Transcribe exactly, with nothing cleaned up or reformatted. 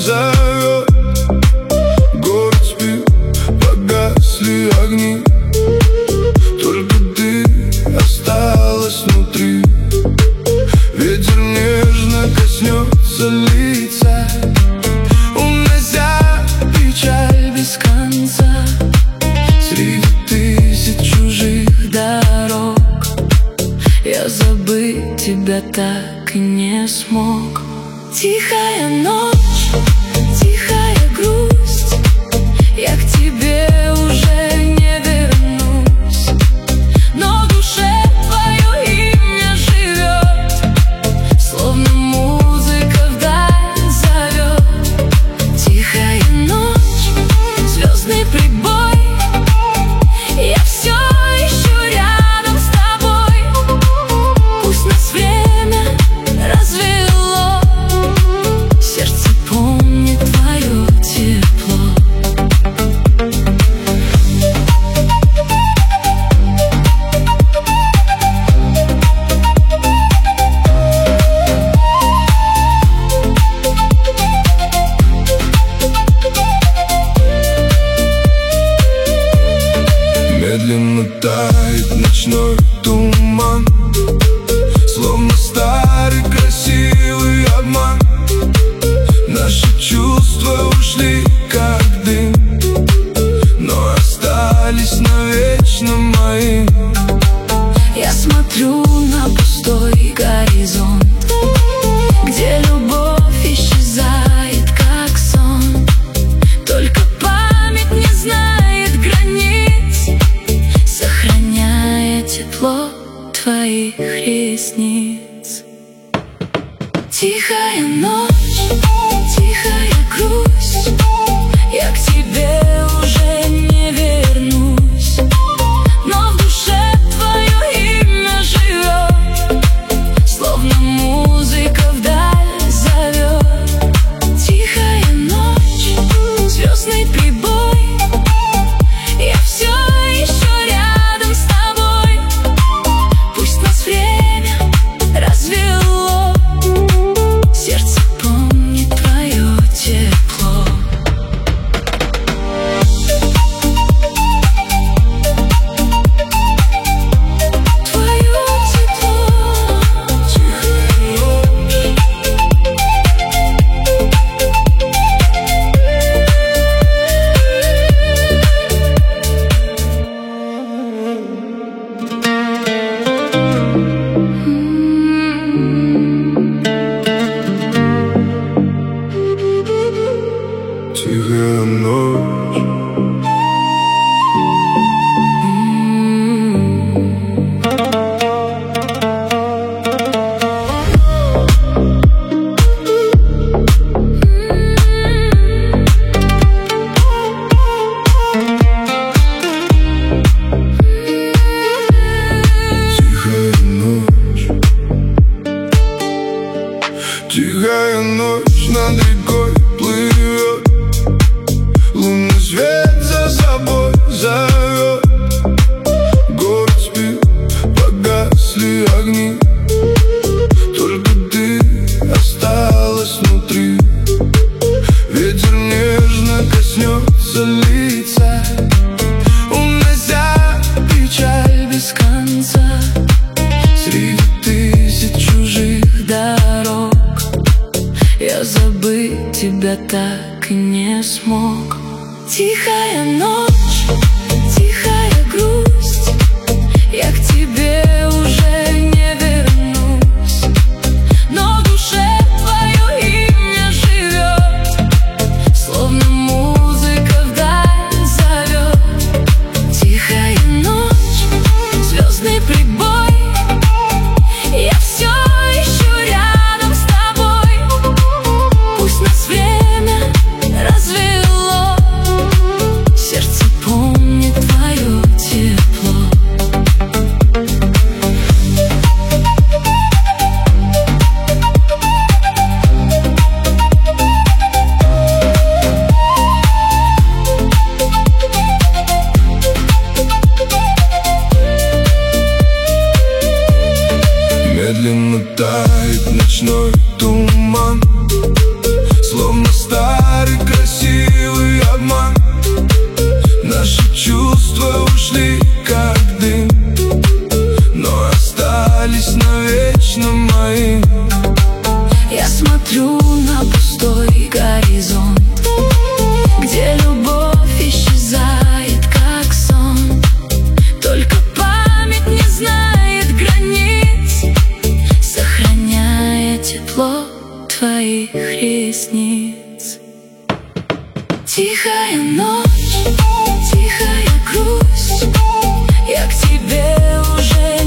зовет. Город спит, погасли огни, только ты осталась внутри. Ветер нежно коснется лица, унося печаль без конца. Среди тысяч чужих дорог я забыть тебя так и не смог. Тихая ночь, тихая грусть, я к тебе уже не вернусь, но в душе твое имя живет, словно музыка вдаль зовет. Тихая ночь, звездный прибой, я все еще рядом с тобой. Пусть нас время развело, сердце помнит твое тепло. Медленно тает ночной туман, словно старый красивый обман. Наши чувства ушли как дым, но остались навечно мои. Я смотрю на пустой горизонт, где любовь исчезает как сон. Только память не знает границ, сохраняя тепло твоих ресниц. Тихая ночь, тихая грусть, я к тебе уже не вернусь, но в душе твое имя живет, словно музыка вдаль зовет. Тихая ночь, звездный прибой, я все еще рядом с тобой. Пусть нас время развело, сердце помнит твое тепло. Твое тепло. Тихая ночь, тихая ночь. Тихая ночь над рекой плывет, лунный свет за собой зовет. Город спит, погасли огни, только ты осталась внутри. Ветер нежно коснется лица, унося печаль без конца. Среди тысяч чужих дорог я забыть тебя так и не смог. Тихая ночь, тихая грусть, я к тебе уже не вернусь, но в душе твое имя живет, словно музыка вдаль зовет. Тихая ночь, звездный прибой, я все еще рядом с тобой. Пусть нас время развело, сердце помнит ресниц. Тихая ночь, тихая грусть, я к тебе уже